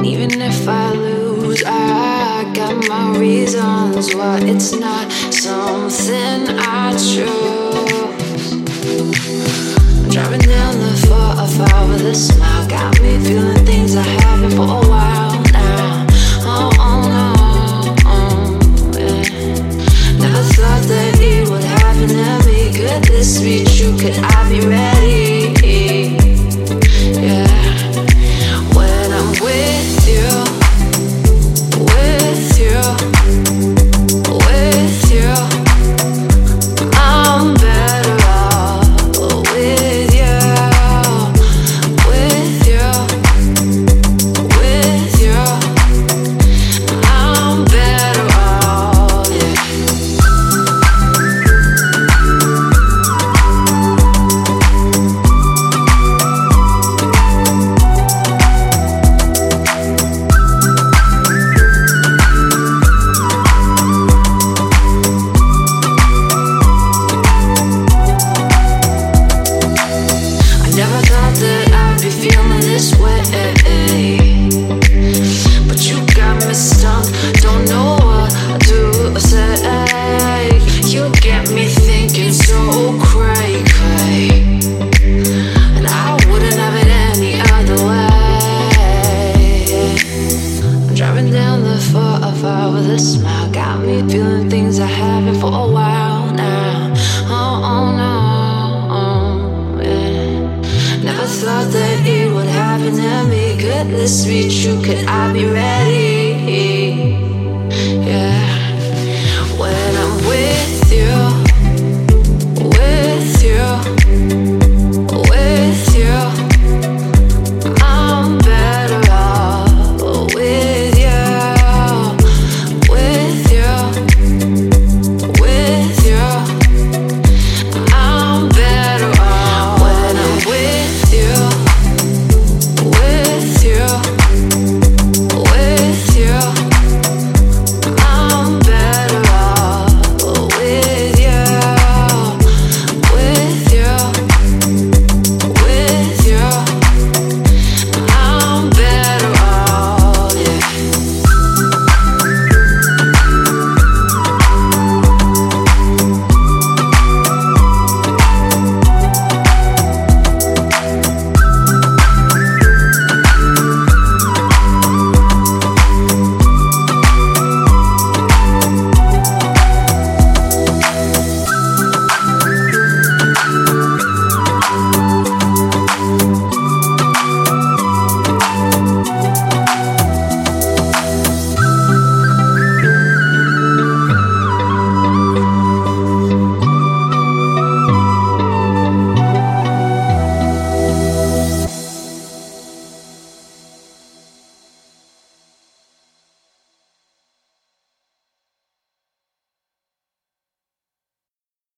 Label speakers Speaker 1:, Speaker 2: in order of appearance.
Speaker 1: even if I lose, I got my reasons why it's not something I choose. I'm driving down the 405 with a smile, got me feeling things I haven't for a while now. Oh no, yeah. Never thought that it would happen to me. Could this be true? Could I be ready? Yeah. When I'm with you, with you, with you, I'm better off with you, with you, with you, I'm better off, yeah. Never thought that I'd be feeling this way, but you got me stuck, don't know what to say. You get me thinking so cray, and I wouldn't have it any other way. I'm driving down the 405 with a smile, got me feeling things I haven't for a while now. Oh no. Never thought that it would happen to me. Could this be true? Could I be ready? Yeah.